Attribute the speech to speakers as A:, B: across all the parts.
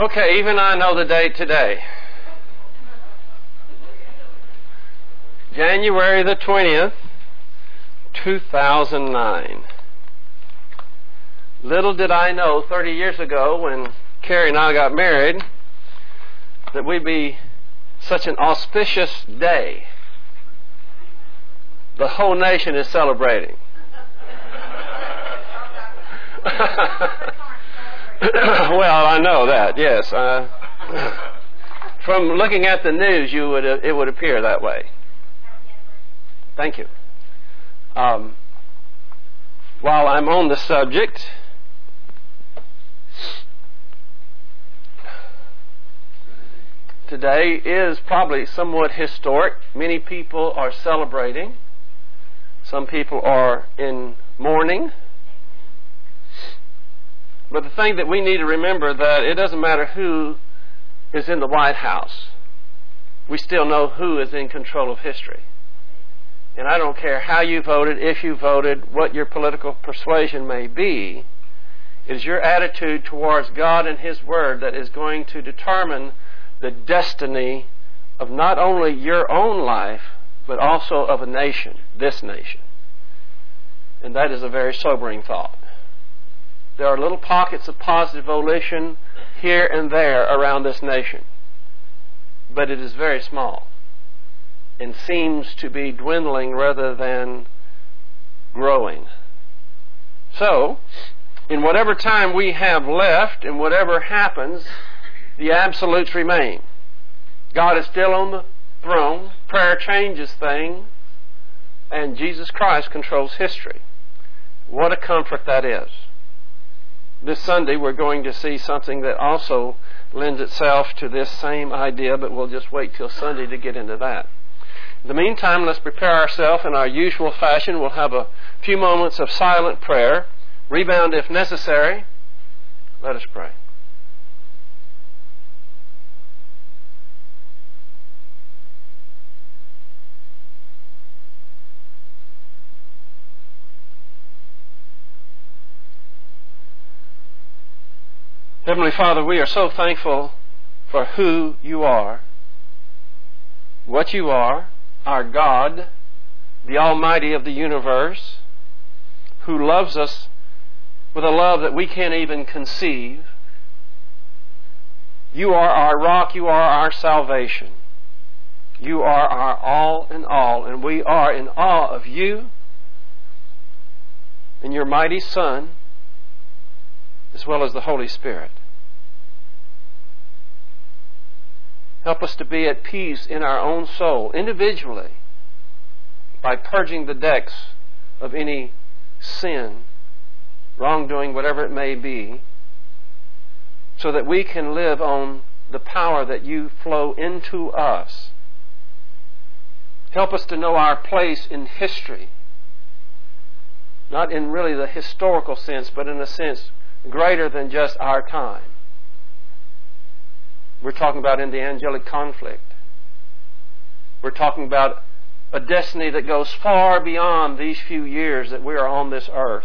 A: Okay, even I know the date today. January the 20th, 2009. Little did I know 30 years ago when Carrie and I got married that we'd be such an auspicious day. The whole nation is celebrating. Well, I know that, yes. From looking at the news, it would appear that way. Thank you. While I'm on the subject, today is probably somewhat historic. Many people are celebrating. Some people are in mourning. But the thing that we need to remember that it doesn't matter who is in the White House. We still know who is in control of history. And I don't care how you voted, if you voted, what your political persuasion may be. It is your attitude towards God and His Word that is going to determine the destiny of not only your own life, but also of a nation, this nation. And that is a very sobering thought. There are little pockets of positive volition here and there around this nation, but it is very small and seems to be dwindling rather than growing. So, in whatever time we have left and whatever happens, the absolutes remain. God is still on the throne, prayer changes things, and Jesus Christ controls history. What a comfort that is. This Sunday we're going to see something that also lends itself to this same idea, but we'll just wait till Sunday to get into that. In the meantime, let's prepare ourselves in our usual fashion. We'll have a few moments of silent prayer. Rebound if necessary. Let us pray. Heavenly Father, we are so thankful for who you are, what you are, our God, the Almighty of the universe, who loves us with a love that we can't even conceive. You are our rock, you are our salvation. You are our all in all, and we are in awe of you and your mighty Son, as well as the Holy Spirit. Help us to be at peace in our own soul, individually, by purging the decks of any sin, wrongdoing, whatever it may be, so that we can live on the power that you flow into us. Help us to know our place in history, not in really the historical sense, but in a sense greater than just our time. We're talking about in the angelic conflict. We're talking about a destiny that goes far beyond these few years that we are on this earth.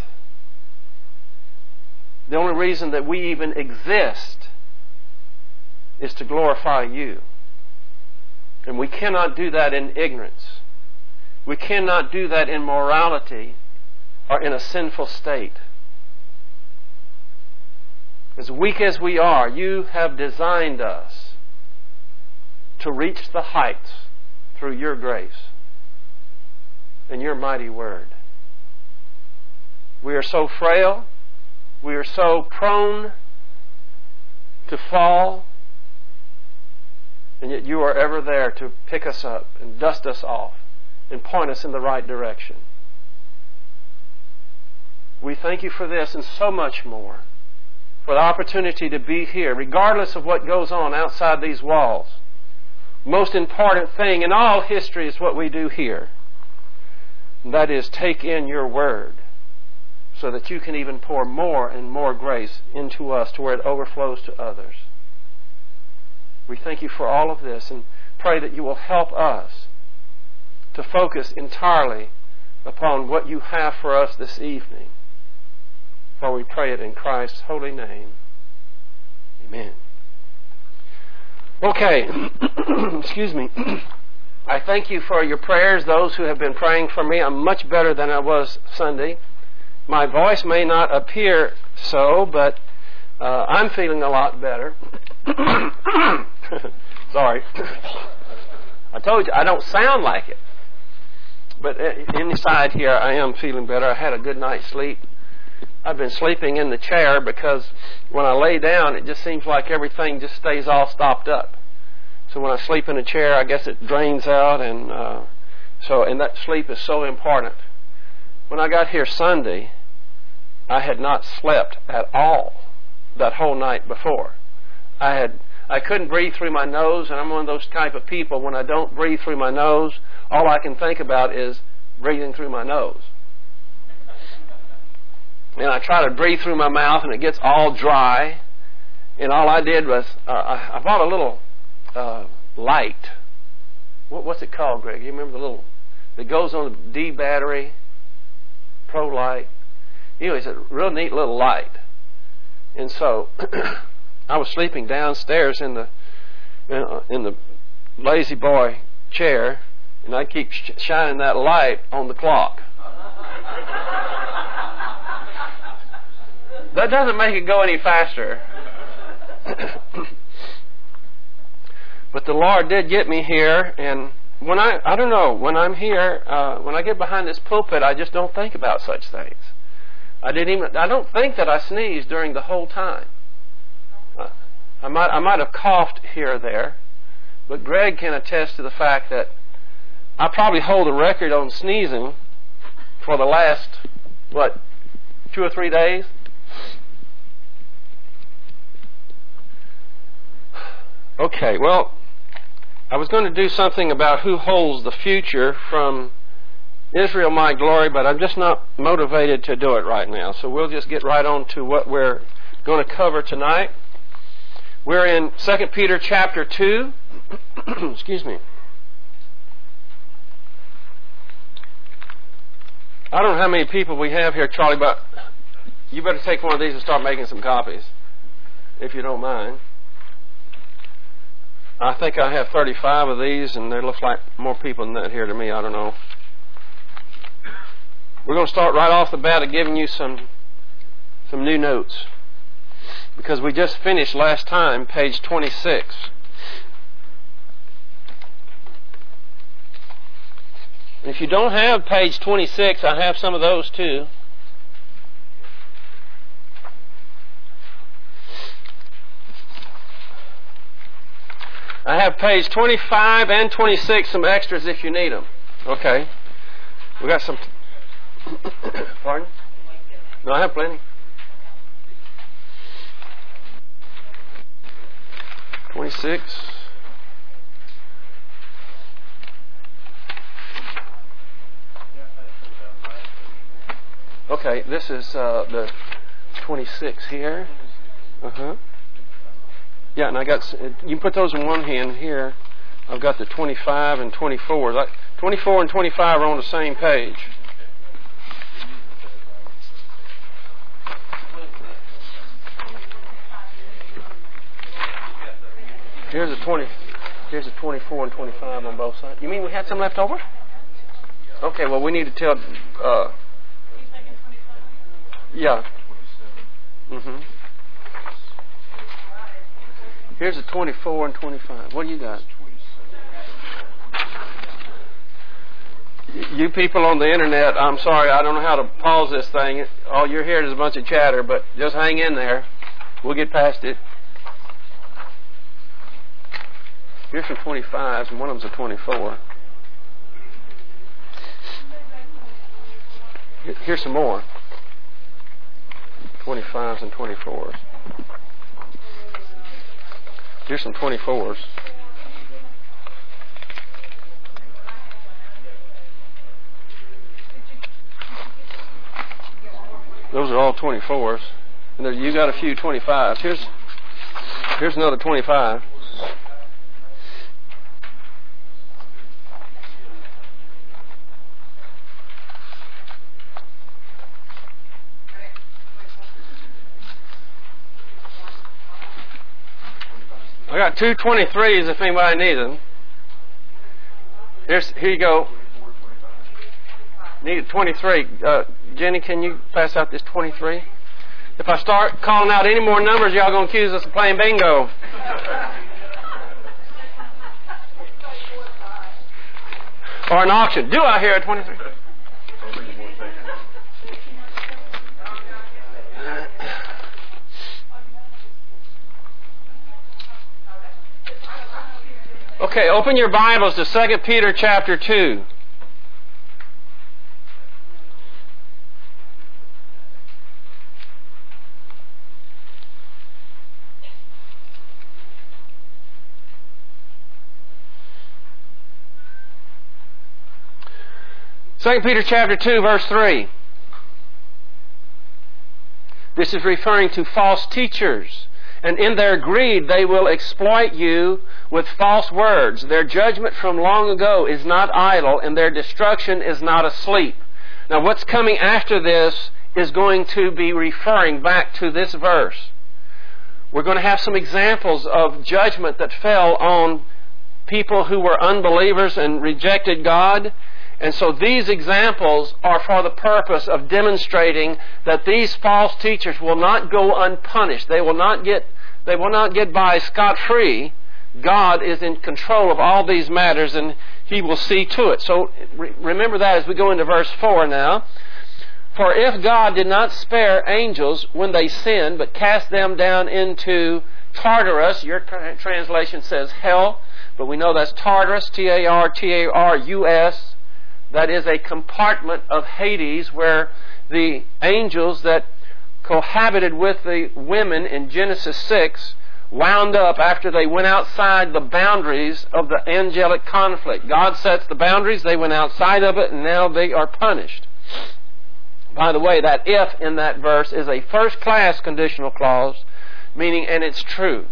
A: The only reason that we even exist is to glorify you. And we cannot do that in ignorance. We cannot do that in morality or in a sinful state. As weak as we are, you have designed us to reach the heights through your grace and your mighty word. We are so frail, we are so prone to fall, and yet you are ever there to pick us up and dust us off and point us in the right direction. We thank you for this and so much more, for the opportunity to be here, regardless of what goes on outside these walls. Most important thing in all history is what we do here. And that is take in your word so that you can even pour more and more grace into us to where it overflows to others. We thank you for all of this and pray that you will help us to focus entirely upon what you have for us this evening. For we pray it in Christ's holy name. Amen. Okay. Excuse me. I thank you for your prayers, those who have been praying for me. I'm much better than I was Sunday. My voice may not appear so, but I'm feeling a lot better. Sorry. I told you, I don't sound like it. But inside here, I am feeling better. I had a good night's sleep. I've been sleeping in the chair because when I lay down, it just seems like everything just stays all stopped up. So when I sleep in a chair, I guess it drains out, and that sleep is so important. When I got here Sunday, I had not slept at all that whole night before. I couldn't breathe through my nose, and I'm one of those type of people, when I don't breathe through my nose, all I can think about is breathing through my nose. And I try to breathe through my mouth, and it gets all dry. And all I did was, I bought a little light. What's it called, Greg? You remember the little, that goes on the D battery, Pro Light? Anyway, it's a real neat little light. And so I was sleeping downstairs in the lazy boy chair, and I keep shining that light on the clock. That doesn't make it go any faster. But the Lord did get me here, and when I don't know, when I'm here, when I get behind this pulpit, I just don't think about such things. I don't think that I sneezed during the whole time. I might have coughed here or there, but Greg can attest to the fact that I probably hold a record on sneezing for the last, 2 or 3 days? Okay, well, I was going to do something about who holds the future from Israel My Glory, but I'm just not motivated to do it right now. So we'll just get right on to what we're going to cover tonight. We're in 2 Peter chapter 2. Excuse me. I don't know how many people we have here, Charlie, but you better take one of these and start making some copies, if you don't mind. I think I have 35 of these, and there looks like more people than that here to me. I don't know. We're going to start right off the bat of giving you some new notes, because we just finished last time, page 26. And if you don't have page 26, I have some of those too. I have page 25 and 26, some extras if you need them. Okay. We got some. Pardon? No, I have plenty. 26. Okay, this is the 26 here. Yeah, and I got, you can put those in one hand here. I've got the 25 and 24. 24 and 25 are on the same page. Here's a 24 and 25 on both sides. You mean we had some left over? Okay, well we need to tell, yeah. Here's a 24 and 25. What do you got? You people on the internet, I'm sorry, I don't know how to pause this thing. All you're hearing is a bunch of chatter, but just hang in there. We'll get past it. Here's some 25s, and one of them's a 24. Here's some more. 25s and 24s. Here's some 24s. Those are all 24s. And you got a few 25s. Here's another 25. I got two 23s if anybody needs them. Here you go. Need 23. Jenny, can you pass out this 23? If I start calling out any more numbers, y'all going to accuse us of playing bingo. Or an auction. Do I hear a 23? Okay, open your Bibles to 2 Peter chapter 2. Second Peter chapter 2, verse 3. This is referring to false teachers. And in their greed they will exploit you with false words. Their judgment from long ago is not idle, and their destruction is not asleep. Now what's coming after this is going to be referring back to this verse. We're going to have some examples of judgment that fell on people who were unbelievers and rejected God. And so these examples are for the purpose of demonstrating that these false teachers will not go unpunished. They will not get by scot-free. God is in control of all these matters, and He will see to it. So remember that as we go into verse 4 now. For if God did not spare angels when they sinned, but cast them down into Tartarus, your translation says hell, but we know that's Tartarus, Tartarus. That is a compartment of Hades where the angels that cohabited with the women in Genesis 6 wound up after they went outside the boundaries of the angelic conflict. God sets the boundaries, they went outside of it, and now they are punished. By the way, that if in that verse is a first-class conditional clause, meaning, and it's true.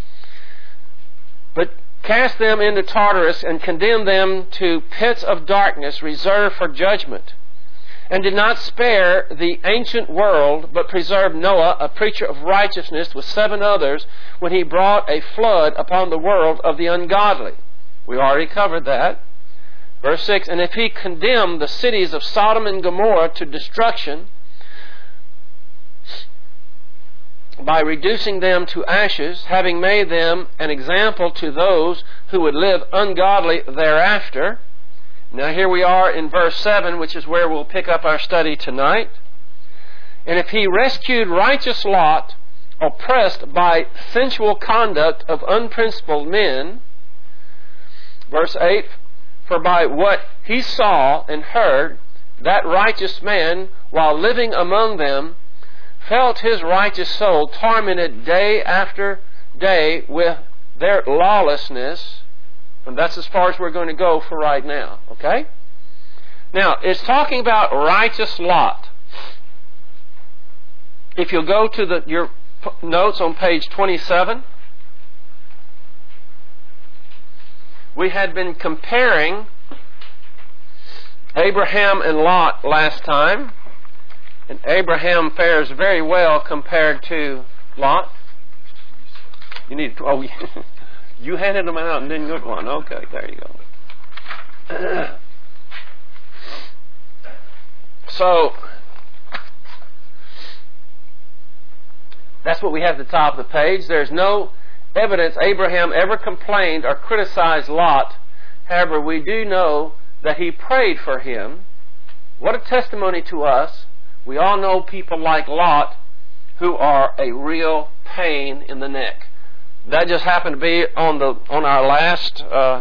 A: But cast them into Tartarus and condemn them to pits of darkness reserved for judgment, and did not spare the ancient world, but preserved Noah, a preacher of righteousness, with 7 others, when he brought a flood upon the world of the ungodly. We already covered that. Verse 6, and if he condemned the cities of Sodom and Gomorrah to destruction by reducing them to ashes, having made them an example to those who would live ungodly thereafter. Now here we are in verse 7, which is where we'll pick up our study tonight. And if he rescued righteous Lot, oppressed by sensual conduct of unprincipled men, verse 8, for by what he saw and heard, that righteous man, while living among them, felt his righteous soul tormented day after day with their lawlessness. And that's as far as we're going to go for right now. Okay? Now, it's talking about righteous Lot. If you'll go to your notes on page 27, we had been comparing Abraham and Lot last time. And Abraham fares very well compared to Lot. You need to, you handed them out and didn't get one. Okay, there you go. So, that's what we have at the top of the page. There's no evidence Abraham ever complained or criticized Lot. However, we do know that he prayed for him. What a testimony to us. We all know people like Lot who are a real pain in the neck. That just happened to be on our last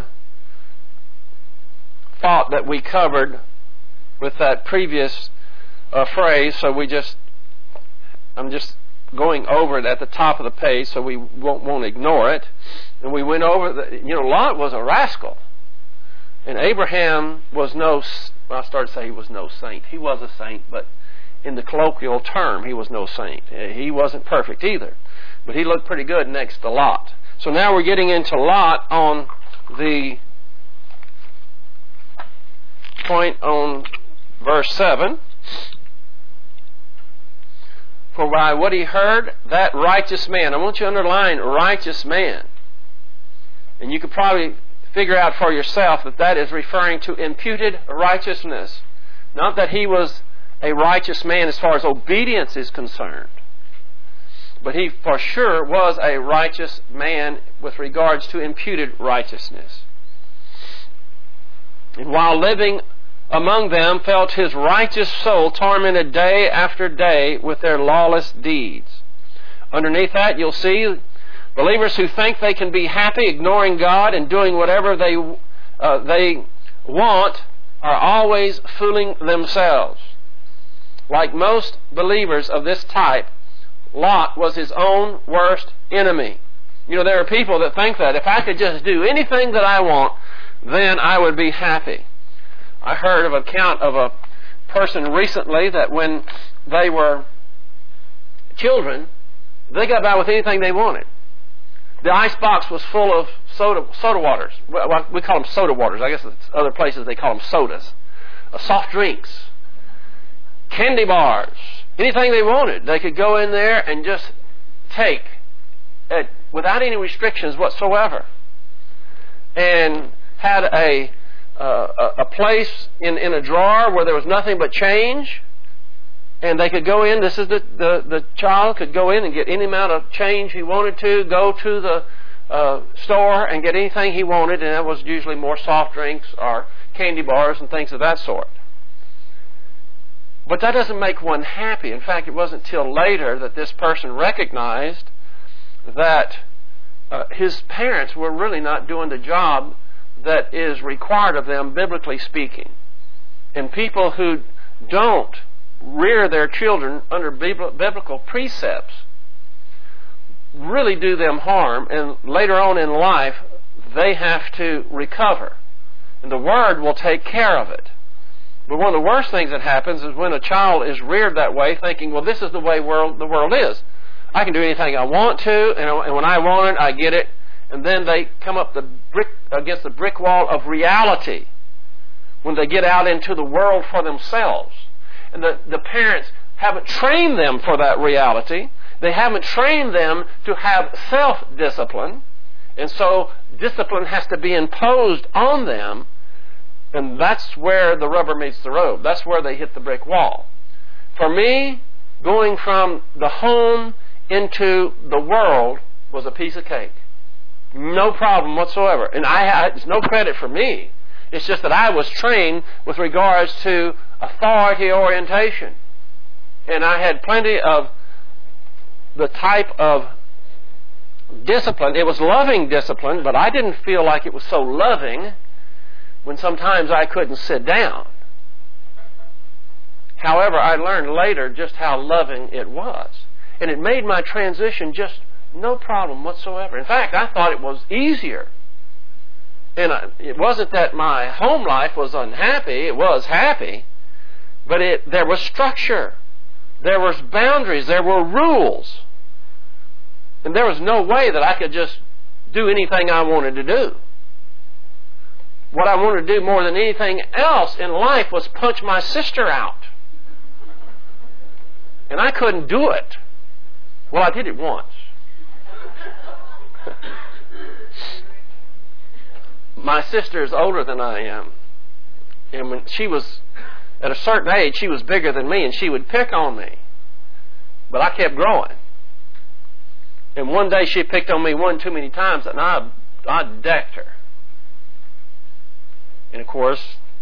A: thought that we covered with that previous phrase. So I'm just going over it at the top of the page, so we won't ignore it. And we went over Lot was a rascal, and Abraham was I started to say he was no saint. He was a saint, but in the colloquial term, he was no saint. He wasn't perfect either, but he looked pretty good next to Lot. So now we're getting into Lot on the point on verse 7. For by what he heard, that righteous man. I want you to underline righteous man. And you could probably figure out for yourself that that is referring to imputed righteousness. Not that he was a righteous man as far as obedience is concerned, but he for sure was a righteous man with regards to imputed righteousness. And while living among them, felt his righteous soul tormented day after day with their lawless deeds. Underneath that, you'll see believers who think they can be happy ignoring God and doing whatever they want are always fooling themselves. Like most believers of this type, Lot was his own worst enemy. You know, there are people that think that if I could just do anything that I want, then I would be happy. I heard of an account of a person recently that when they were children, they got by with anything they wanted. The icebox was full of soda waters. Well, we call them soda waters. I guess other places they call them sodas. Soft drinks, candy bars, anything they wanted. They could go in there and just take without any restrictions whatsoever. And had a place in a drawer where there was nothing but change, and they could go in. This is the child could go in and get any amount of change he wanted to, go to the store and get anything he wanted, and that was usually more soft drinks or candy bars and things of that sort. But that doesn't make one happy. In fact, it wasn't till later that this person recognized that his parents were really not doing the job that is required of them, biblically speaking. And people who don't rear their children under biblical precepts really do them harm, and later on in life they have to recover. And the Word will take care of it. But one of the worst things that happens is when a child is reared that way, thinking, well, this is the way the world is. I can do anything I want to, and when I want it, I get it. And then they come up against the brick wall of reality when they get out into the world for themselves. And the parents haven't trained them for that reality. They haven't trained them to have self-discipline. And so discipline has to be imposed on them. And that's where the rubber meets the road. That's where they hit the brick wall. For me, going from the home into the world was a piece of cake. No problem whatsoever. And it's no credit for me. It's just that I was trained with regards to authority orientation. And I had plenty of the type of discipline. It was loving discipline, but I didn't feel like it was so loving when sometimes I couldn't sit down. However, I learned later just how loving it was. And it made my transition just no problem whatsoever. In fact, I thought it was easier. And it wasn't that my home life was unhappy. It was happy. But there was structure. There was boundaries. There were rules. And there was no way that I could just do anything I wanted to do. What I wanted to do more than anything else in life was punch my sister out. And I couldn't do it. Well, I did it once. My sister is older than I am. And when she was at a certain age, she was bigger than me, and she would pick on me. But I kept growing. And one day she picked on me one too many times, and I decked her. And of course,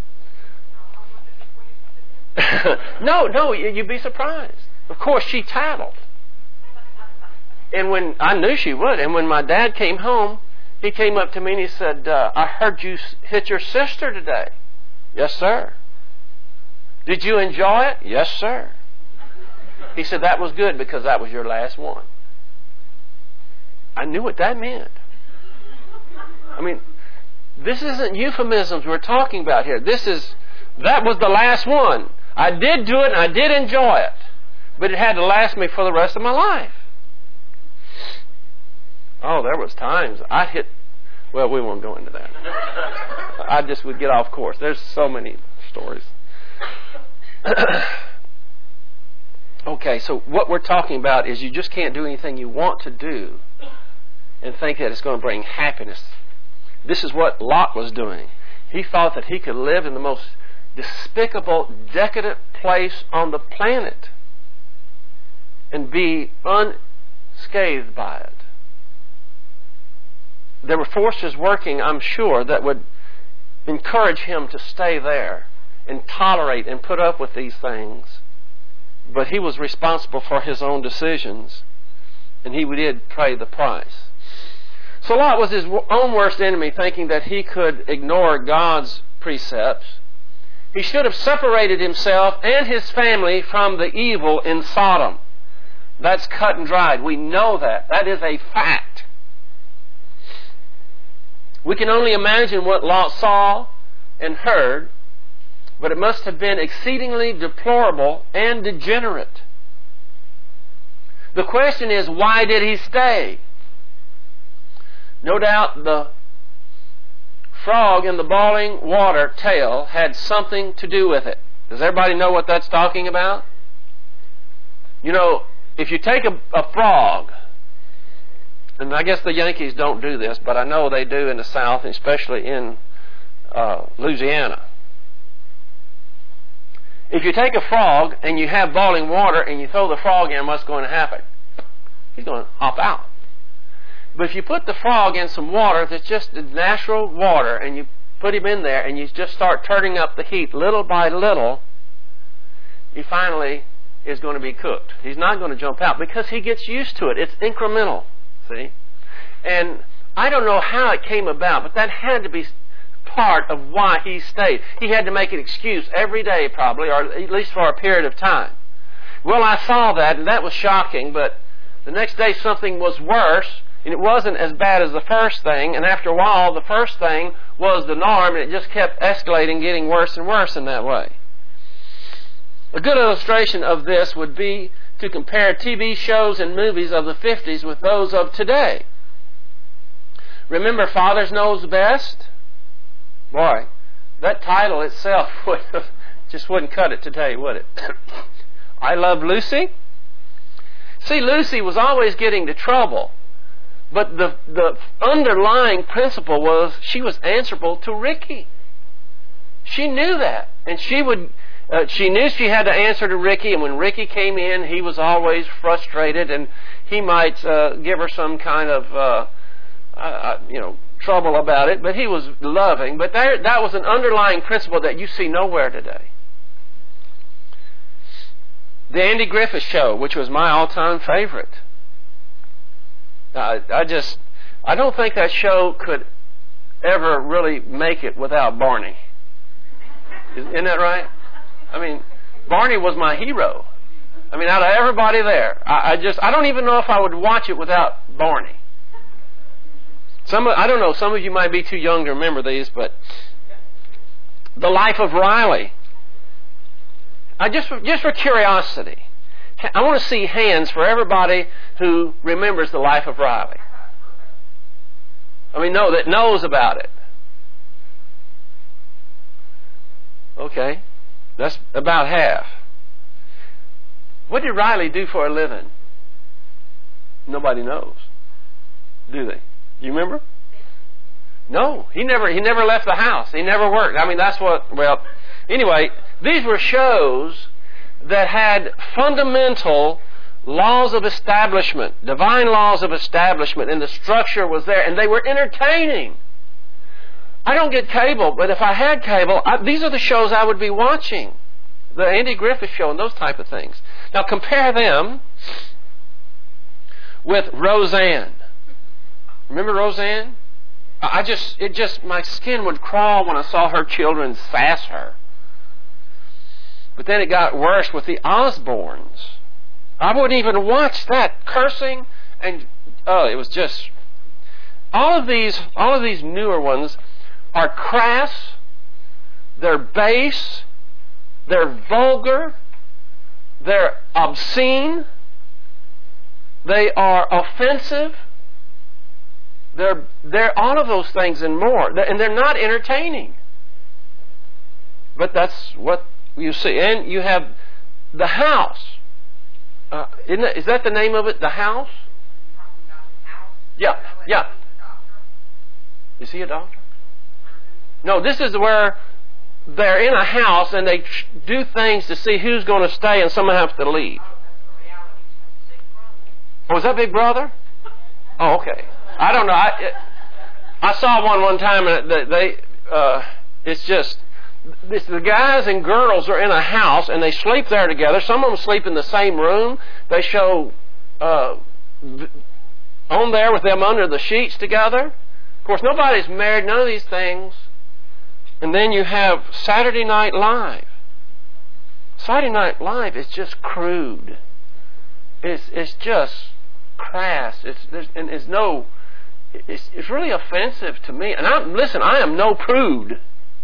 A: no, you'd be surprised. Of course, she tattled. And when I knew she would, and when my dad came home, he came up to me and he said, I heard you hit your sister today. Yes, sir. Did you enjoy it? Yes, sir. He said, that was good because that was your last one. I knew what that meant. I mean, this isn't euphemisms we're talking about here. That was the last one. I did do it and I did enjoy it. But it had to last me for the rest of my life. Oh, there was times I hit... Well, we won't go into that. I just would get off course. There's so many stories. Okay, so what we're talking about is you just can't do anything you want to do and think that it's going to bring happiness This is what Lot was doing. He thought that he could live in the most despicable, decadent place on the planet and be unscathed by it. There were forces working, I'm sure, that would encourage him to stay there and tolerate and put up with these things. But he was responsible for his own decisions, and he did pay the price. So Lot was his own worst enemy, thinking that he could ignore God's precepts. He should have separated himself and his family from the evil in Sodom. That's cut and dried. We know that. That is a fact. We can only imagine what Lot saw and heard, but it must have been exceedingly deplorable and degenerate. The question is, why did he stay? No doubt the frog in the boiling water tale had something to do with it. Does everybody know what that's talking about? You know, if you take a frog, and I guess the Yankees don't do this, but I know they do in the South, especially in Louisiana. If you take a frog and you have boiling water and you throw the frog in, what's going to happen? He's going to hop out. But if you put the frog in some water that's just natural water, and you put him in there and you just start turning up the heat little by little, he finally is going to be cooked. He's not going to jump out because he gets used to it. It's incremental, see? And I don't know how it came about, but that had to be part of why he stayed. He had to make an excuse every day probably, or at least for a period of time. Well, I saw that, and that was shocking, but the next day something was worse, and it wasn't as bad as the first thing, and after a while the first thing was the norm, and it just kept escalating, getting worse and worse in that way. A good illustration of this would be to compare TV shows and movies of the 50s with those of today. Remember Fathers Knows Best? Boy, that title itself just wouldn't cut it today, would it? I Love Lucy? See, Lucy was always getting into trouble. But the underlying principle was she was answerable to Ricky. She knew that. And she knew she had to answer to Ricky, and when Ricky came in, he was always frustrated, and he might give her some kind of trouble about it, but he was loving. But that was an underlying principle that you see nowhere today. The Andy Griffith Show, which was my all-time favorite. I don't think that show could ever really make it without Barney. Isn't that right? I mean, Barney was my hero. I mean, out of everybody there, I don't even know if I would watch it without Barney. I don't know, some of you might be too young to remember these, but The Life of Riley. Just for curiosity, I want to see hands for everybody who remembers The Life of Riley. I mean, that knows about it. Okay, that's about half. What did Riley do for a living? Nobody knows. Do they? Do you remember? No, he never left the house. He never worked. I mean, anyway, these were shows that had fundamental laws of establishment, divine laws of establishment, and the structure was there, and they were entertaining. I don't get cable, but if I had cable, these are the shows I would be watching. The Andy Griffith Show and those type of things. Now compare them with Roseanne. Remember Roseanne? My skin would crawl when I saw her children sass her. But then it got worse with the Osbournes. I wouldn't even watch that. Cursing and it was just all of these newer ones are crass, they're base, they're vulgar, they're obscene, they are offensive, they're all of those things and more, and they're not entertaining. But that's what you see. And you have The House. Is that the name of it? The House? Yeah. Is he a doctor? No, this is where they're in a house and they do things to see who's going to stay and someone has to leave. Oh, was that Big Brother? Oh, okay. I don't know. I saw one time, and it's just the guys and girls are in a house and they sleep there together. Some of them sleep in the same room. They show on there with them under the sheets together. Of course, nobody's married. None of these things. And then you have Saturday Night Live. Saturday Night Live is just crude. It's just crass. It's really offensive to me. And I am no prude,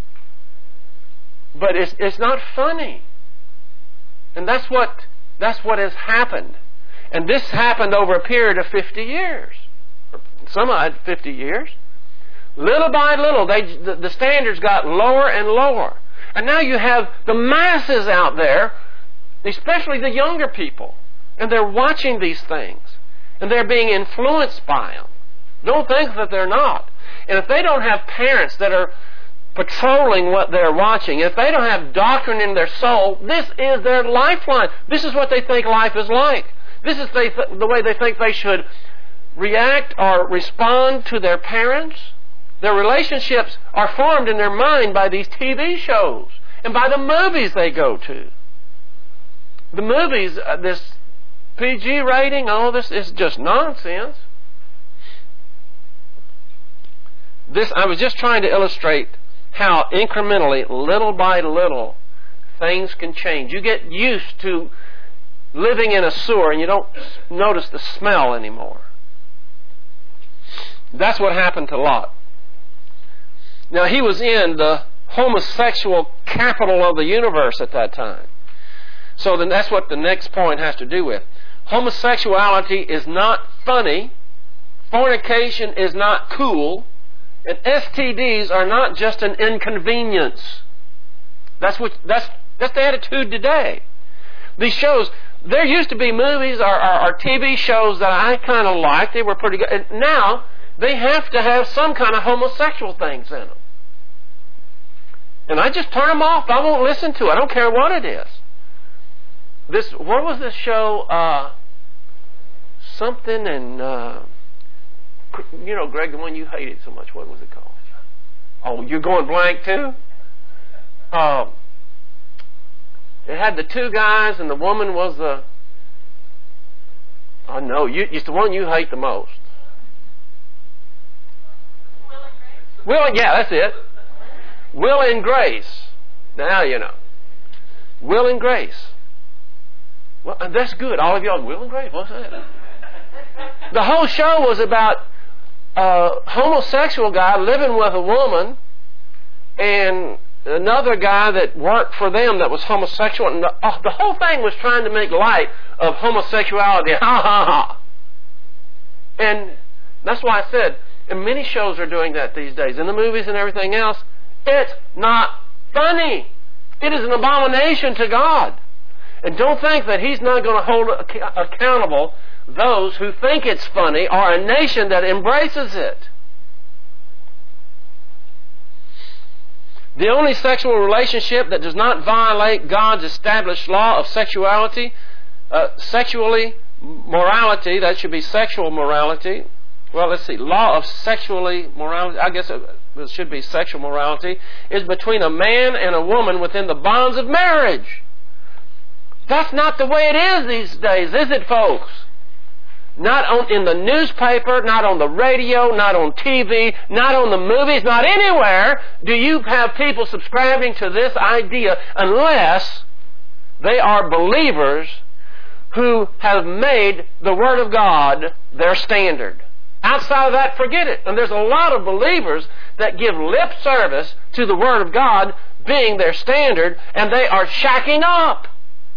A: but it's not funny. And that's what has happened. And this happened over a period of 50 years. Some had 50 years. Little by little, the standards got lower and lower. And now you have the masses out there, especially the younger people, and they're watching these things, and they're being influenced by them. Don't think that they're not. And if they don't have parents that are patrolling what they're watching, if they don't have doctrine in their soul, this is their lifeline. This is what they think life is like. This is the way they think they should react or respond to their parents. Their relationships are formed in their mind by these TV shows and by the movies they go to. The movies, this PG rating, all this is just nonsense. I was just trying to illustrate how incrementally, little by little, things can change. You get used to living in a sewer and you don't notice the smell anymore. That's what happened to Lot. Now, he was in the homosexual capital of the universe at that time. So then that's what the next point has to do with. Homosexuality is not funny. Fornication is not cool. And STDs are not just an inconvenience. That's the attitude today. These shows, there used to be movies or TV shows that I kind of liked. They were pretty good. And now, they have to have some kind of homosexual things in them. And I just turn them off. I won't listen to it. I don't care what it is. What was this show? Something and... Greg, the one you hated so much, what was it called? Oh, you're going blank too? It had the two guys and the woman was the... Oh, no, it's the one you hate the most. Yeah, that's it. Will and Grace. Now you know. Will and Grace. Well, that's good. All of y'all, Will and Grace? What's that? The whole show was about a homosexual guy living with a woman and another guy that worked for them that was homosexual. And the whole thing was trying to make light of homosexuality. Ha ha ha. And that's why I said, and many shows are doing that these days, in the movies and everything else. It's not funny. It is an abomination to God. And don't think that He's not going to hold accountable those who think it's funny or a nation that embraces it. The only sexual relationship that does not violate God's established law of sexuality, morality, that should be sexual morality. Well, let's see. Law of sexually morality, I guess it should be sexual morality, is between a man and a woman within the bonds of marriage. That's not the way it is these days, is it, folks? Not in the newspaper, not on the radio, not on TV, not on the movies, not anywhere do you have people subscribing to this idea unless they are believers who have made the Word of God their standard. Outside of that, forget it. And there's a lot of believers that give lip service to the Word of God being their standard, and they are shacking up.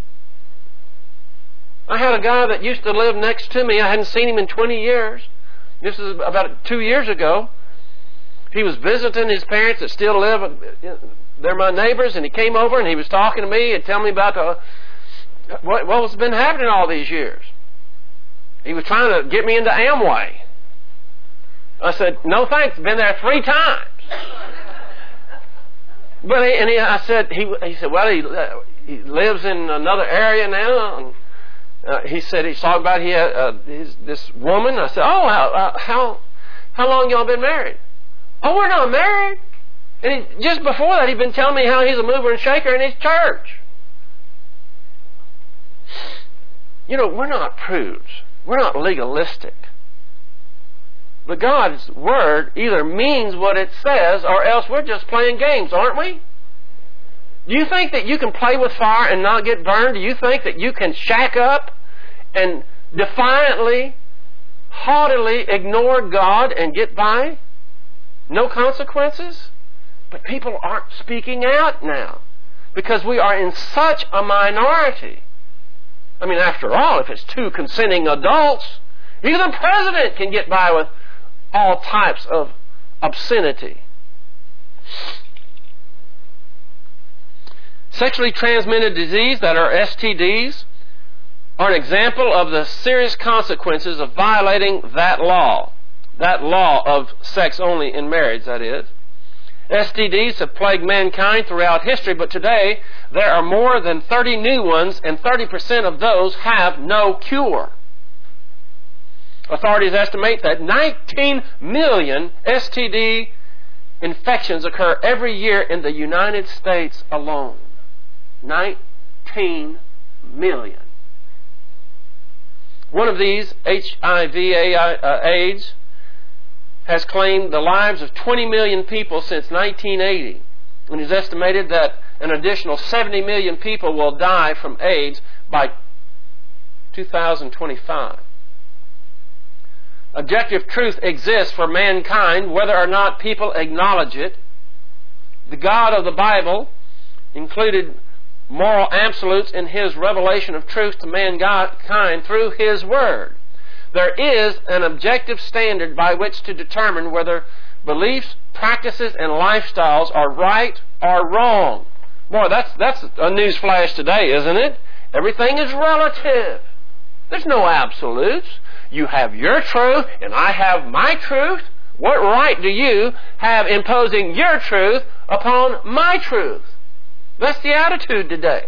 A: I had a guy that used to live next to me. I hadn't seen him in 20 years. This is about 2 years ago. He was visiting his parents that still live. They're my neighbors, and he came over and he was talking to me and telling me about what's been happening all these years. He was trying to get me into Amway. I said, no thanks, been there 3 times. But I said, he said, well, he lives in another area now. And, he said, he's talking about this woman. I said, oh, how long y'all been married? Oh, we're not married. And just before that, he'd been telling me how he's a mover and shaker in his church. You know, we're not prudes. We're not legalistic. But God's Word either means what it says, or else we're just playing games, aren't we? Do you think that you can play with fire and not get burned? Do you think that you can shack up and defiantly, haughtily ignore God and get by? No consequences? But people aren't speaking out now because we are in such a minority. I mean, after all, if it's 2 consenting adults, even the president can get by with all types of obscenity. Sexually transmitted disease, that are STDs, are an example of the serious consequences of violating that law of sex only in marriage, that is. STDs have plagued mankind throughout history, but today there are more than 30 new ones, and 30% of those have no cure. Authorities estimate that 19 million STD infections occur every year in the United States alone. 19 million. One of these, HIV/AIDS, has claimed the lives of 20 million people since 1980. And it is estimated that an additional 70 million people will die from AIDS by 2025. Objective truth exists for mankind, whether or not people acknowledge it. The God of the Bible included moral absolutes in His revelation of truth to mankind through His Word. There is an objective standard by which to determine whether beliefs, practices, and lifestyles are right or wrong. Boy, that's a news flash today, isn't it? Everything is relative. There's no absolutes. You have your truth, and I have my truth. What right do you have imposing your truth upon my truth? That's the attitude today.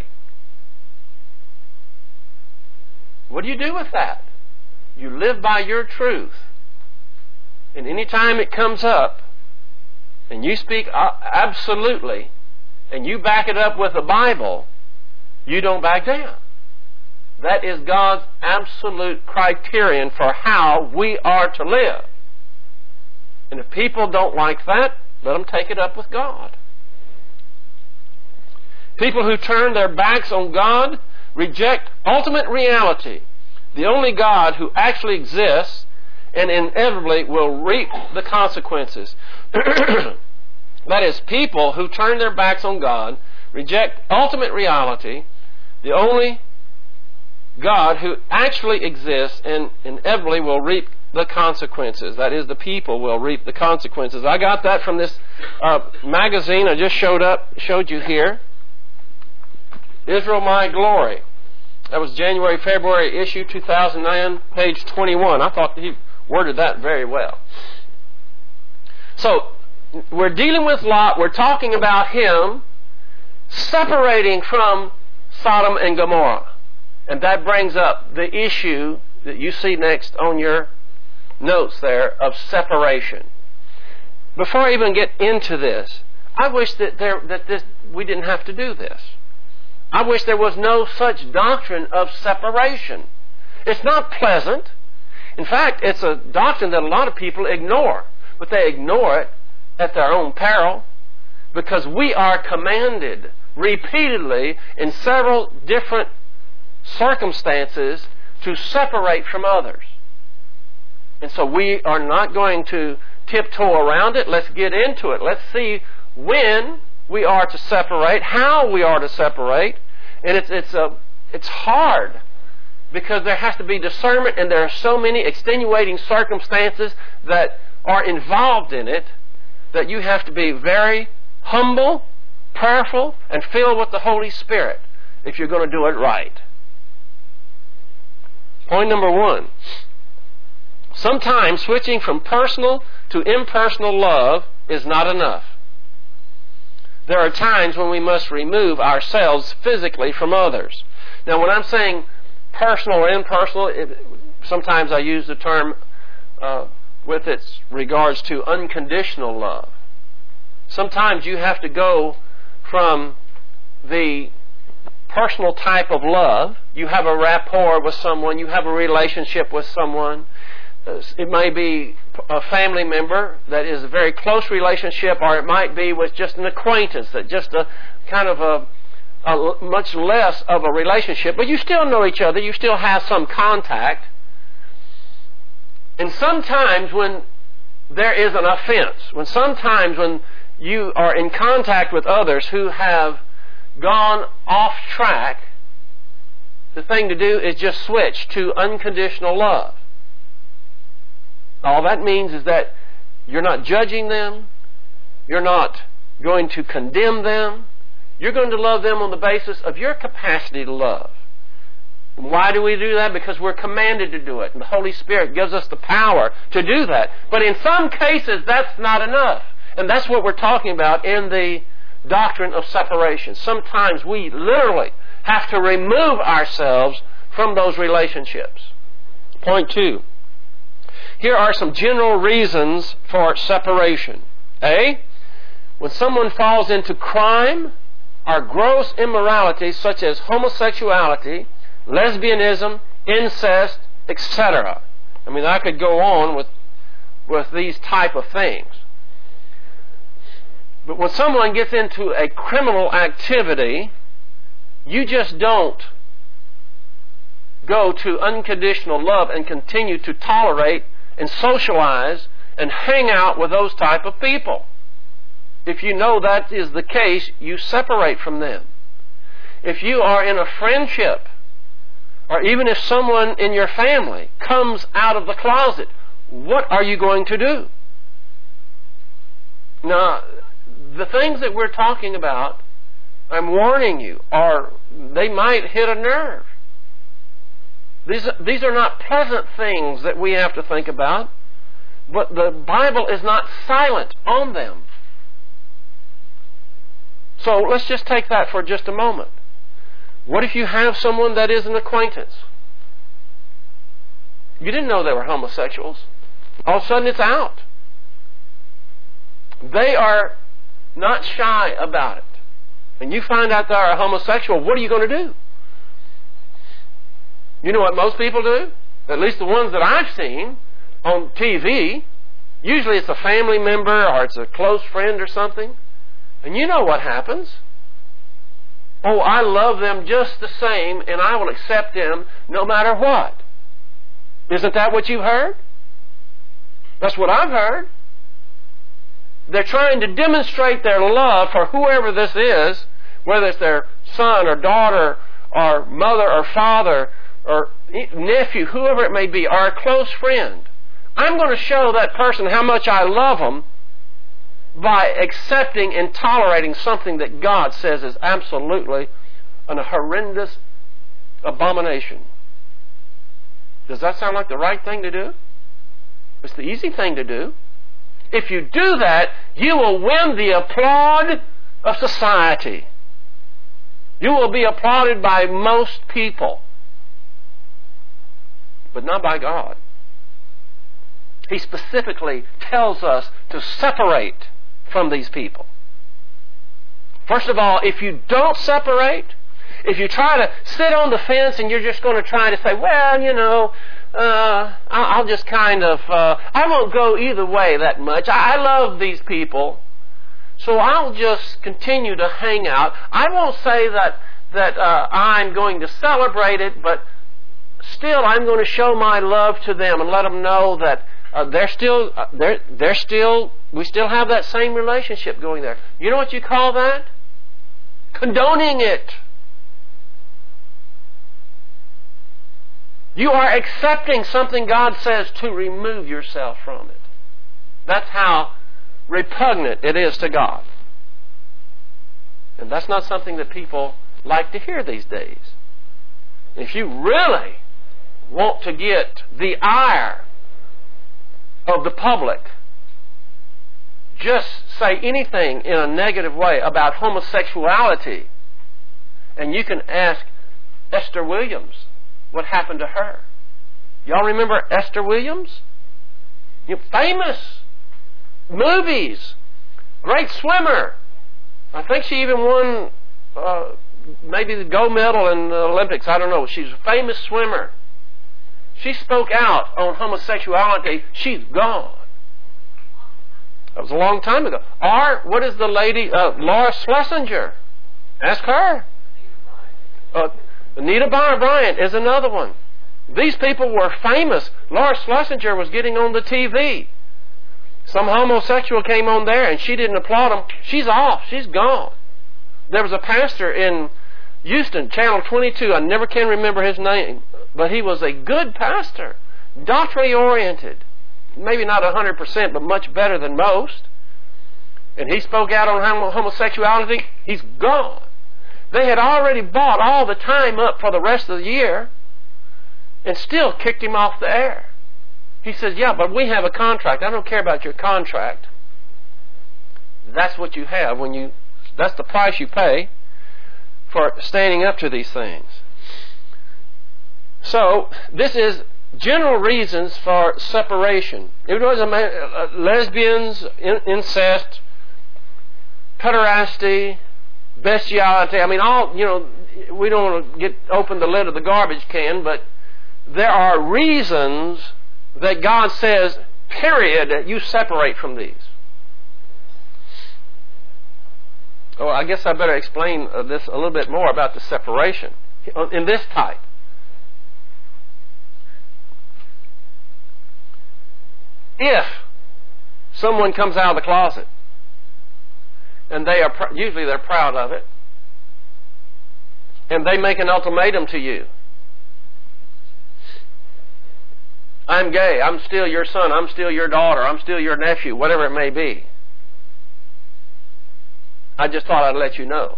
A: What do you do with that? You live by your truth. And any time it comes up, and you speak absolutely, and you back it up with the Bible, you don't back down. That is God's absolute criterion for how we are to live. And if people don't like that, let them take it up with God. People who turn their backs on God reject ultimate reality, the only God who actually exists, and inevitably will reap the consequences. That is, people who turn their backs on God reject ultimate reality, the only God who actually exists, and inevitably will reap the consequences. That is, the people will reap the consequences. I got that from this magazine I just showed you here. Israel My Glory. That was January, February issue 2009, page 21. I thought he worded that very well. So, we're dealing with Lot. We're talking about him separating from Sodom and Gomorrah. And that brings up the issue that you see next on your notes there of separation. Before I even get into this, I wish that we didn't have to do this. I wish there was no such doctrine of separation. It's not pleasant. In fact, it's a doctrine that a lot of people ignore. But they ignore it at their own peril, because we are commanded repeatedly in several different circumstances to separate from others. And so we are not going to tiptoe around it. Let's get into it. Let's see when we are to separate, how we are to separate. And it's hard, because there has to be discernment, and there are so many extenuating circumstances that are involved in it that you have to be very humble, prayerful, and filled with the Holy Spirit if you're going to do it right. Point number 1. Sometimes switching from personal to impersonal love is not enough. There are times when we must remove ourselves physically from others. Now, when I'm saying personal or impersonal, sometimes I use the term with its regards to unconditional love. Sometimes you have to go from the personal type of love. You have a rapport with someone. You have a relationship with someone. It may be a family member that is a very close relationship, or it might be with just an acquaintance, that just a kind of a much less of a relationship, but you still know each other. You still have some contact. And sometimes when there is an offense, sometimes when you are in contact with others who have gone off track, the thing to do is just switch to unconditional love. All that means is that you're not judging them, you're not going to condemn them, you're going to love them on the basis of your capacity to love. Why do we do that? Because we're commanded to do it, and the Holy Spirit gives us the power to do that. But in some cases, that's not enough. And that's what we're talking about in the doctrine of separation. Sometimes we literally have to remove ourselves from those relationships. Point 2. Here are some general reasons for separation. A, when someone falls into crime or gross immorality such as homosexuality, lesbianism, incest, etc. I mean, I could go on with these type of things. But when someone gets into a criminal activity, you just don't go to unconditional love and continue to tolerate and socialize and hang out with those type of people. If you know that is the case, you separate from them. If you are in a friendship, or even if someone in your family comes out of the closet, what are you going to do? Now, the things that we're talking about, I'm warning you, they might hit a nerve. These are not pleasant things that we have to think about, but the Bible is not silent on them. So let's just take that for just a moment. What if you have someone that is an acquaintance? You didn't know they were homosexuals. All of a sudden it's out. They are not shy about it. And you find out they are a homosexual, what are you going to do? You know what most people do? At least the ones that I've seen on TV. Usually it's a family member or it's a close friend or something. And you know what happens. Oh, I love them just the same and I will accept them no matter what. Isn't that what you've heard? That's what I've heard. They're trying to demonstrate their love for whoever this is, whether it's their son or daughter or mother or father or nephew, whoever it may be, or a close friend. I'm going to show that person how much I love them by accepting and tolerating something that God says is absolutely a horrendous abomination. Does that sound like the right thing to do? It's the easy thing to do. If you do that, you will win the applaud of society. You will be applauded by most people, but not by God. He specifically tells us to separate from these people. First of all, if you don't separate, if you try to sit on the fence and you're just going to try to say, well, you know, I'll just kind of, I won't go either way that much. I love these people, so I'll just continue to hang out. I won't say that I'm going to celebrate it, but still I'm going to show my love to them and let them know that we still have that same relationship going there. You know what you call that? Condoning it. You are accepting something God says to remove yourself from it. That's how repugnant it is to God. And that's not something that people like to hear these days. If you really want to get the ire of the public just say anything in a negative way about homosexuality, and you can ask Esther Williams what happened to her. Y'all remember Esther Williams? Famous movies, great swimmer. I think she even won maybe the gold medal in the Olympics. I don't know. She's a famous swimmer. She spoke out on homosexuality. She's gone. That was a long time ago. Or, what is the lady, Laura Schlesinger? Ask her. Anita Bryant is another one. These people were famous. Laura Schlesinger was getting on the TV. Some homosexual came on there and she didn't applaud him. She's off. She's gone. There was a pastor in Houston, Channel 22. I never can remember his name, but he was a good pastor, doctrinally oriented. Maybe not 100%, but much better than most. And he spoke out on homosexuality. He's gone. They had already bought all the time up for the rest of the year and still kicked him off the air. He says, yeah, but we have a contract. I don't care about your contract. That's what you have that's the price you pay for standing up to these things. So, this is general reasons for separation. It was lesbians, incest, pederasty, bestiality. I mean, all, we don't want to open the lid of the garbage can, but there are reasons that God says, period, that you separate from these. Oh, I guess I better explain this a little bit more about the separation in this type. If someone comes out of the closet and they are usually they're proud of it, and they make an ultimatum to you, I'm gay, I'm still your son, I'm still your daughter, I'm still your nephew, whatever it may be. I just thought I'd let you know.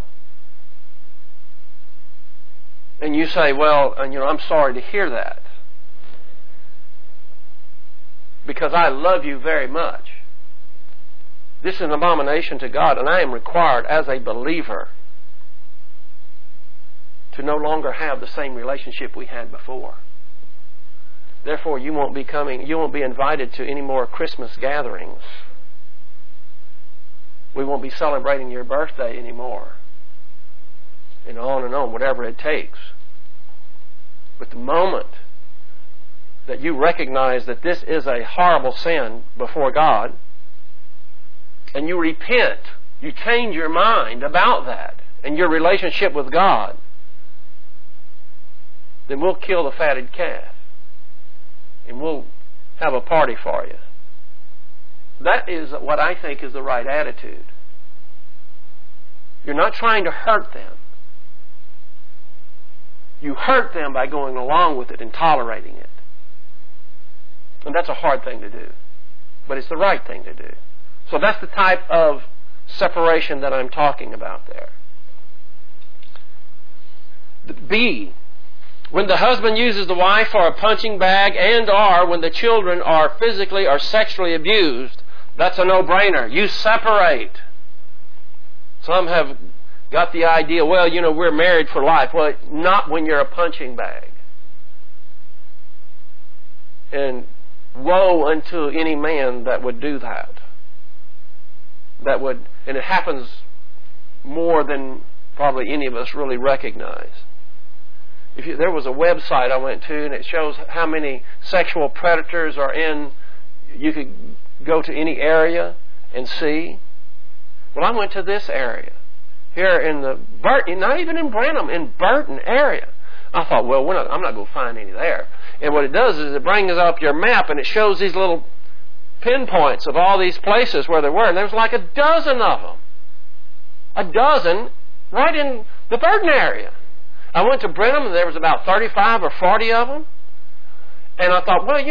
A: And you say, well, I'm sorry to hear that, because I love you very much. This is an abomination to God, and I am required as a believer to no longer have the same relationship we had before. Therefore, you won't be invited to any more Christmas gatherings. We won't be celebrating your birthday anymore. And on, whatever it takes. But the moment that you recognize that this is a horrible sin before God, and you repent, you change your mind about that and your relationship with God, then we'll kill the fatted calf and we'll have a party for you. That is what I think is the right attitude. You're not trying to hurt them. You hurt them by going along with it and tolerating it. And that's a hard thing to do. But it's the right thing to do. So that's the type of separation that I'm talking about there. B, when the husband uses the wife for a punching bag and or when the children are physically or sexually abused, that's a no-brainer. You separate. Some have got the idea, well, we're married for life. Well, not when you're a punching bag. And woe unto any man that would do that. And it happens more than probably any of us really recognize. There was a website I went to, and it shows how many sexual predators are in. You could go to any area and see. Well, I went to this area here in the Burton, not even in Branham, in Burton area. I thought, well, I'm not going to find any there. And what it does is it brings up your map, and it shows these little pinpoints of all these places where there were, and there was like a dozen of them. A dozen right in the Burton area. I went to Brenham, and there was about 35 or 40 of them. And I thought, well,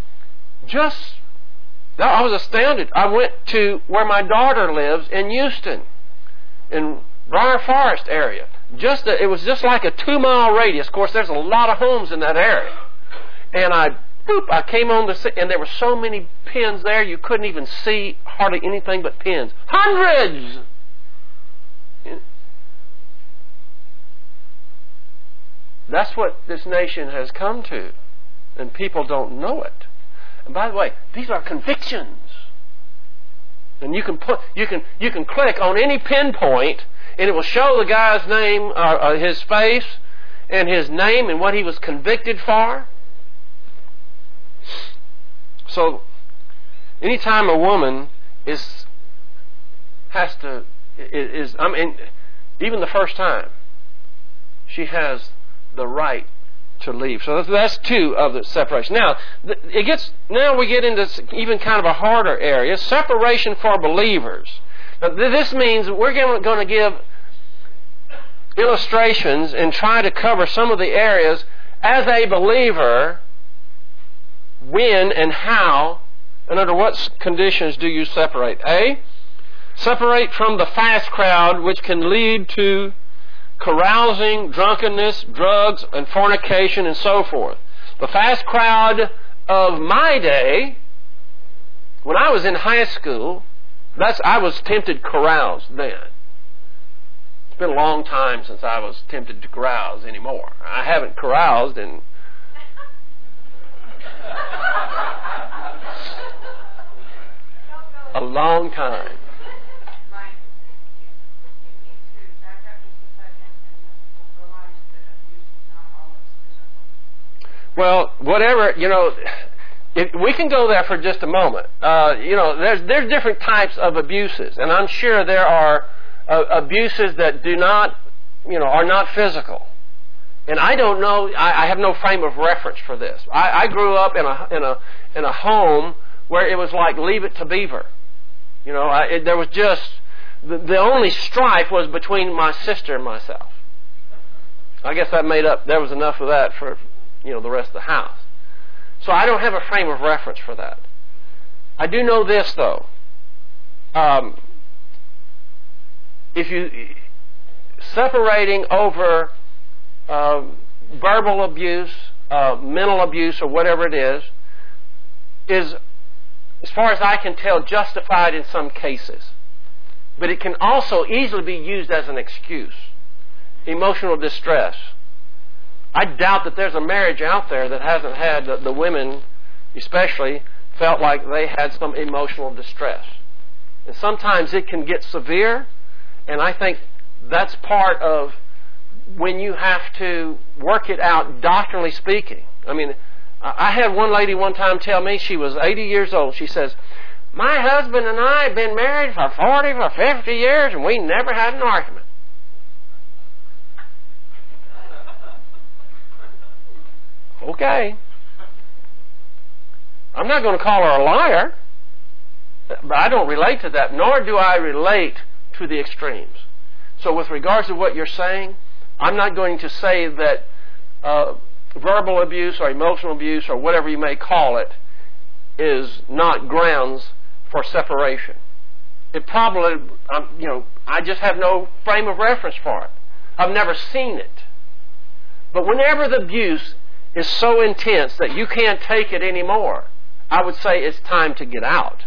A: I was astounded. I went to where my daughter lives in Houston, in Briar Forest area. It was just like a 2-mile radius. Of course, there's a lot of homes in that area. And I boop, I came on the scene, and there were so many pins there, you couldn't even see hardly anything but pins. Hundreds! That's what this nation has come to, and people don't know it. And by the way, these are convictions. And you can click on any pinpoint, and it will show the guy's name, his face, and his name, and what he was convicted for. So, anytime a woman even the first time, she has the right to leave. So that's two of the separation. Now we get into even kind of a harder area: separation for believers. Now, this means we're going to give illustrations and try to cover some of the areas as a believer. When and how and under what conditions do you separate? A, separate from the fast crowd, which can lead to carousing, drunkenness, drugs, and fornication, and so forth. The fast crowd of my day, when I was in high school, I was tempted to carouse then. It's been a long time since I was tempted to carouse anymore. I haven't caroused in a long time. Well, whatever, if we can go there for just a moment. There's different types of abuses, and I'm sure there are abuses that are not physical. And I don't know. I have no frame of reference for this. I grew up in a home where it was like Leave It to Beaver. There was just the only strife was between my sister and myself. I guess that there was enough of that for the rest of the house. So I don't have a frame of reference for that. I do know this though. If you separating over verbal abuse, mental abuse, or whatever it is, as far as I can tell, justified in some cases. But it can also easily be used as an excuse. Emotional distress. I doubt that there's a marriage out there that hasn't had the women, especially, felt like they had some emotional distress. And sometimes it can get severe, and I think that's part of when you have to work it out, doctrinally speaking. I mean, I had one lady one time tell me, she was 80 years old. She says, "My husband and I have been married for 40 or 50 years, and we never had an argument." Okay. I'm not going to call her a liar, but I don't relate to that, nor do I relate to the extremes. So with regards to what you're saying, I'm not going to say that verbal abuse or emotional abuse or whatever you may call it is not grounds for separation. It probably, I just have no frame of reference for it. I've never seen it. But whenever the abuse is so intense that you can't take it anymore, I would say it's time to get out.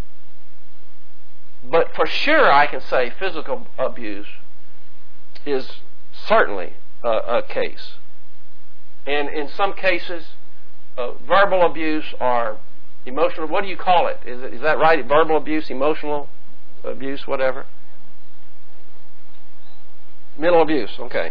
A: But for sure I can say physical abuse is certainly a case. And in some cases, verbal abuse or emotional, what do you call it? Is that right? Verbal abuse, emotional abuse, whatever? Mental abuse, okay.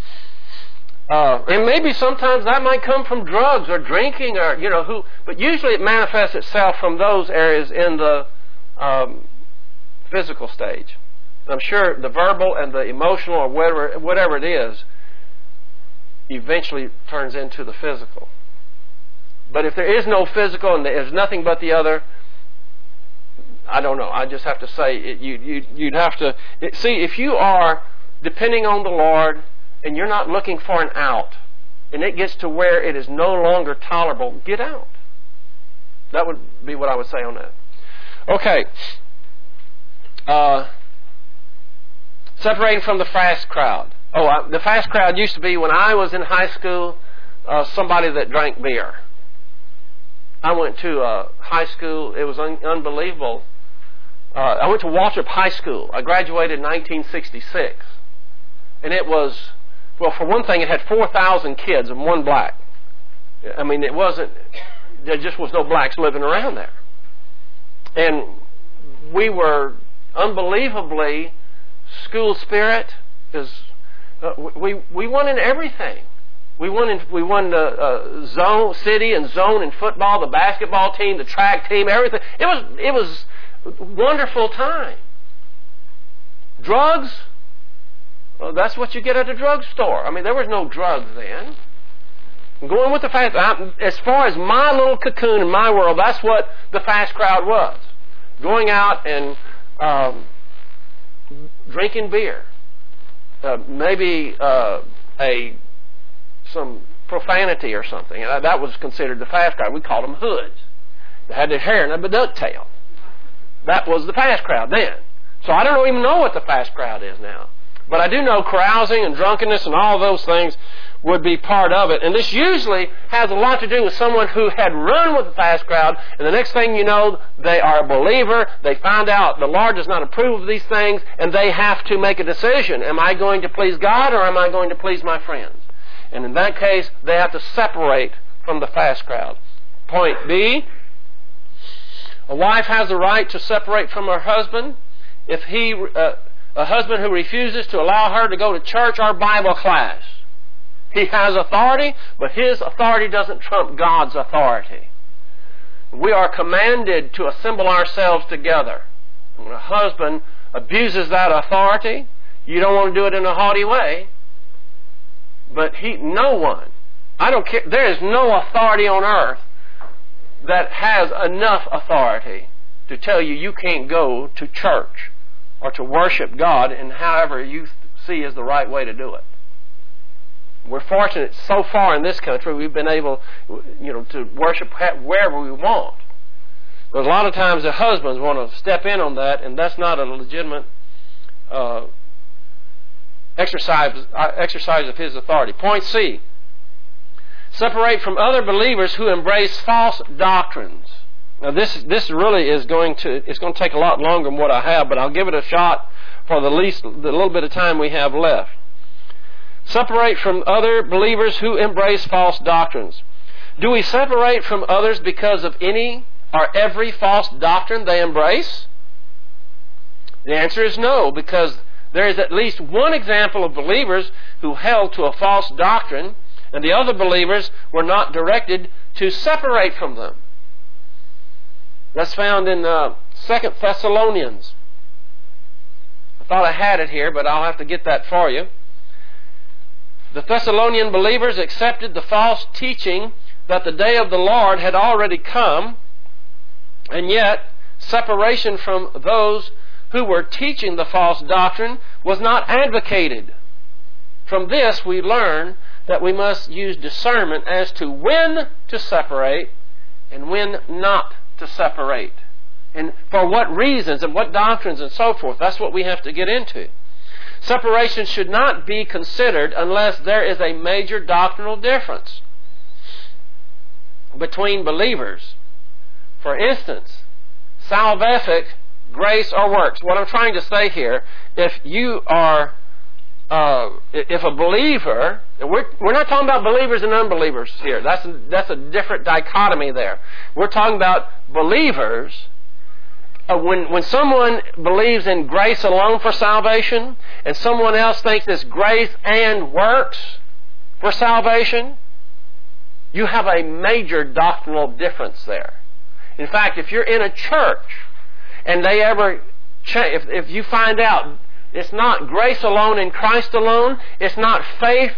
A: And maybe sometimes that might come from drugs or drinking or, but usually it manifests itself from those areas in the physical stage. I'm sure the verbal and the emotional or whatever it is eventually turns into the physical. But if there is no physical and there's nothing but the other, I don't know. I just have to say, you'd have to... See, if you are depending on the Lord and you're not looking for an out, and it gets to where it is no longer tolerable, get out. That would be what I would say on that. Okay. Separating from the fast crowd. The fast crowd used to be, when I was in high school, somebody that drank beer. I went to high school. It was unbelievable. I went to Waltrip High School. I graduated in 1966. And it was, well, for one thing, it had 4,000 kids and one black. I mean, it wasn't, there just was no blacks living around there. And we were unbelievably school spirit. We won in everything. We won the zone, city and zone in football, the basketball team, the track team, everything. It was a wonderful time. Drugs, well, that's what you get at a drugstore. I mean, there was no drugs then. Going with the fast, as far as my little cocoon in my world, that's what the fast crowd was. Going out and drinking beer. Maybe some profanity or something. That was considered the fast crowd. We called them hoods. They had their hair in a ducktail. That was the fast crowd then. So I don't even know what the fast crowd is now. But I do know carousing and drunkenness and all those things would be part of it. And this usually has a lot to do with someone who had run with the fast crowd, and the next thing you know, they are a believer. They find out the Lord does not approve of these things, and they have to make a decision. Am I going to please God, or am I going to please my friends? And in that case, they have to separate from the fast crowd. Point B, a wife has a right to separate from her husband if a husband who refuses to allow her to go to church or Bible class. He has authority, but his authority doesn't trump God's authority. We are commanded to assemble ourselves together. When a husband abuses that authority, you don't want to do it in a haughty way, but no one, I don't care, there is no authority on earth that has enough authority to tell you you can't go to church or to worship God in however you see is the right way to do it. We're fortunate so far in this country we've been able, to worship wherever we want. But a lot of times the husbands want to step in on that, and that's not a legitimate exercise of his authority. Point C. Separate from other believers who embrace false doctrines. Now this really is going to take a lot longer than what I have, but I'll give it a shot for the little bit of time we have left. Separate from other believers who embrace false doctrines. Do we separate from others because of any or every false doctrine they embrace? The answer is no, because there is at least one example of believers who held to a false doctrine, and the other believers were not directed to separate from them. That's found in 2 Thessalonians. I thought I had it here, but I'll have to get that for you. The Thessalonian believers accepted the false teaching that the day of the Lord had already come, and yet separation from those who were teaching the false doctrine was not advocated. From this we learn that we must use discernment as to when to separate and when not to separate, and for what reasons and what doctrines and so forth. That's what we have to get into. Separation should not be considered unless there is a major doctrinal difference between believers. For instance, salvific, grace, or works. What I'm trying to say here, if a believer, we're not talking about believers and unbelievers here. That's a different dichotomy there. We're talking about believers. When someone believes in grace alone for salvation, and someone else thinks it's grace and works for salvation, you have a major doctrinal difference there. In fact, if you're in a church and they ever change, if you find out it's not grace alone in Christ alone, it's not faith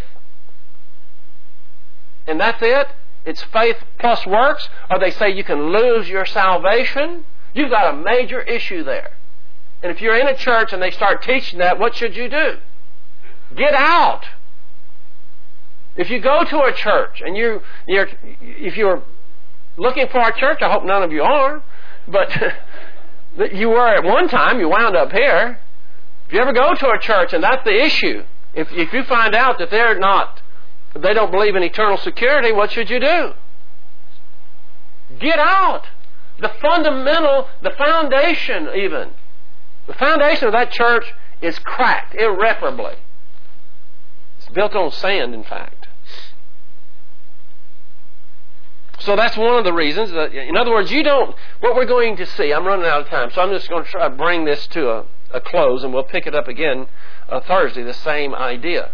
A: and that's it, it's faith plus works, or they say you can lose your salvation, you've got a major issue there. And if you're in a church and they start teaching that, what should you do? Get out. If you go to a church and if you're looking for a church, I hope none of you are, but you were at one time, you wound up here. If you ever go to a church and that's the issue, if you find out that they don't believe in eternal security, what should you do? Get out. The fundamental, the foundation even. The foundation of that church is cracked irreparably. It's built on sand, in fact. So that's one of the reasons. In other words, what we're going to see, I'm running out of time, so I'm just going to try to bring this to a close, and we'll pick it up again Thursday, the same idea.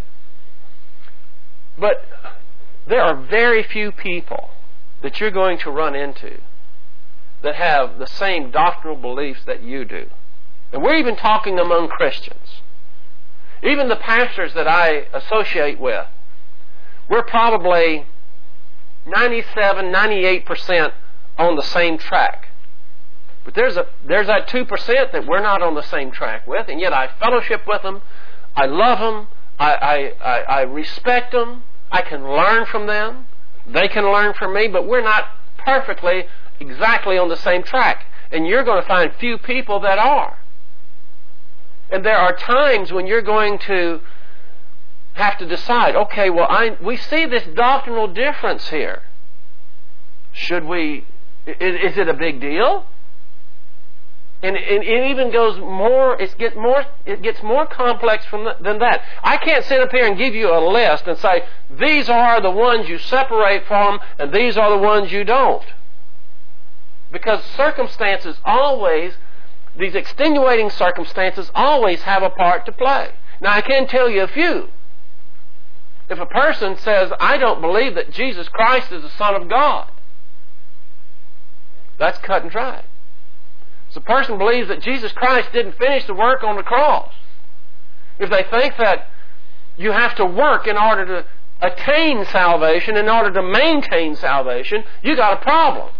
A: But there are very few people that you're going to run into that have the same doctrinal beliefs that you do. And we're even talking among Christians. Even the pastors that I associate with, we're probably 97, 98% on the same track. But there's that 2% that we're not on the same track with, and yet I fellowship with them, I love them, I respect them, I can learn from them, they can learn from me, but we're not perfectly exactly on the same track. And you're going to find few people that are. And there are times when you're going to have to decide, okay, well, we see this doctrinal difference here. Should we, is it a big deal? And it even goes more, it gets more complex than that. I can't sit up here and give you a list and say, these are the ones you separate from, and these are the ones you don't. Because circumstances always, these extenuating circumstances always have a part to play. Now, I can tell you a few. If a person says, I don't believe that Jesus Christ is the Son of God, that's cut and dried. If a person believes that Jesus Christ didn't finish the work on the cross, if they think that you have to work in order to attain salvation, in order to maintain salvation, you got a problem.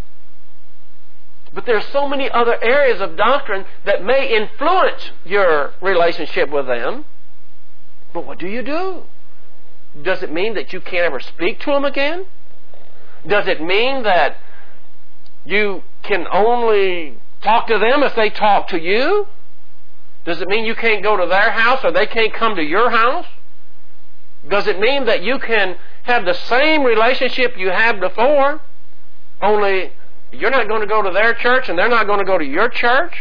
A: But there's so many other areas of doctrine that may influence your relationship with them. But what do you do? Does it mean that you can't ever speak to them again? Does it mean that you can only talk to them if they talk to you? Does it mean you can't go to their house or they can't come to your house? Does it mean that you can have the same relationship you had before, only you're not going to go to their church and they're not going to go to your church?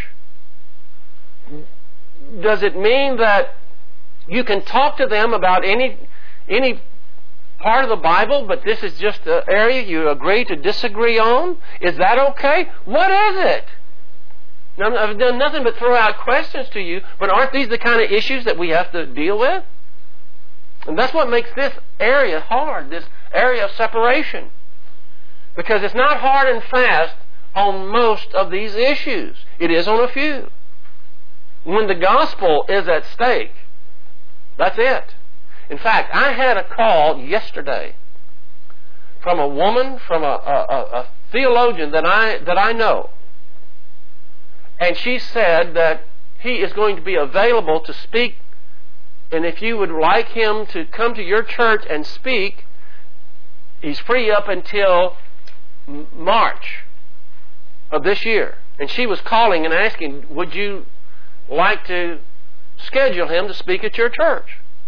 A: Does it mean that you can talk to them about any part of the Bible, but this is just an area you agree to disagree on? Is that okay? What is it? Now, I've done nothing but throw out questions to you, but aren't these the kind of issues that we have to deal with? And that's what makes this area hard, this area of separation. Because it's not hard and fast on most of these issues. It is on a few. When the gospel is at stake, that's it. In fact, I had a call yesterday from a woman, from a theologian that I know. And she said that he is going to be available to speak, and if you would like him to come to your church and speak, he's free up until March of this year. And she was calling and asking, would you like to schedule him to speak at your church?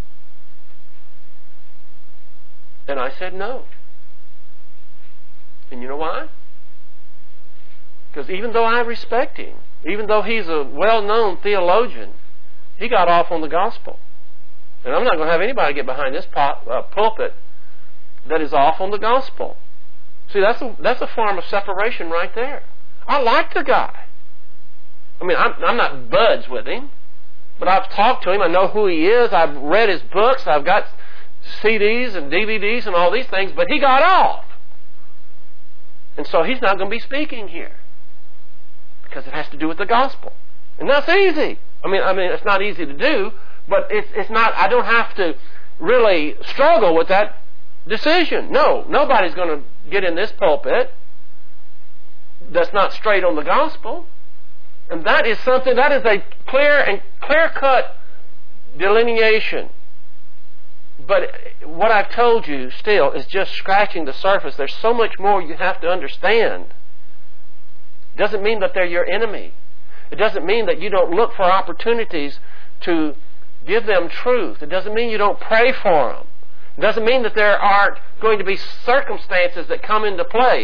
A: And I said no. And you know why? Because even though I respect him, even though he's a well-known theologian, he got off on the gospel. And I'm not going to have anybody get behind this pulpit that is off on the gospel. See, that's a form of separation right there. I like the guy. I mean, I'm not buds with him, but I've talked to him. I know who he is. I've read his books. I've got CDs and DVDs and all these things, but he got off. And so he's not going to be speaking here because it has to do with the gospel. And that's easy. I mean, it's not easy to do, but it's not, I don't have to really struggle with that decision. No, nobody's going to get in this pulpit that's not straight on the gospel. And that is something, that is a clear-cut delineation. But what I've told you still is just scratching the surface. There's so much more you have to understand. It doesn't mean that they're your enemy. It doesn't mean that you don't look for opportunities to give them truth. It doesn't mean you don't pray for them. It doesn't mean that there aren't going to be circumstances that come into play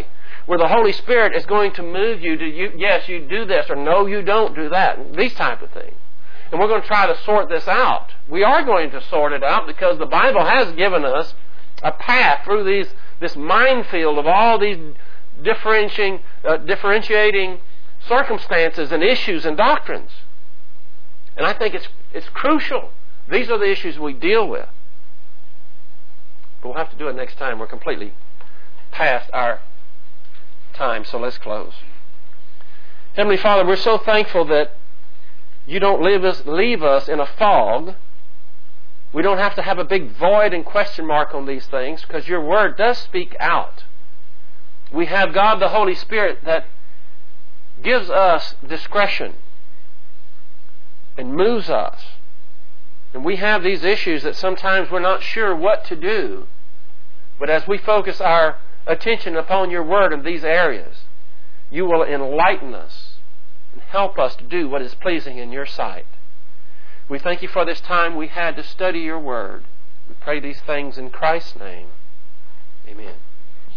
A: where the Holy Spirit is going to move you to, yes, you do this, or no, you don't do that. These type of things. And we're going to try to sort this out. We are going to sort it out because the Bible has given us a path through this minefield of all these differentiating circumstances and issues and doctrines. And I think it's crucial. These are the issues we deal with. But we'll have to do it next time. We're completely past our time, so let's close. Heavenly Father, we're so thankful that you don't leave us in a fog. We don't have to have a big void and question mark on these things because your Word does speak out. We have God the Holy Spirit that gives us discretion and moves us. And we have these issues that sometimes we're not sure what to do. But as we focus our attention upon your Word in these areas, you will enlighten us and help us to do what is pleasing in your sight. We thank you for this time we had to study your Word. We pray these things in Christ's name. Amen.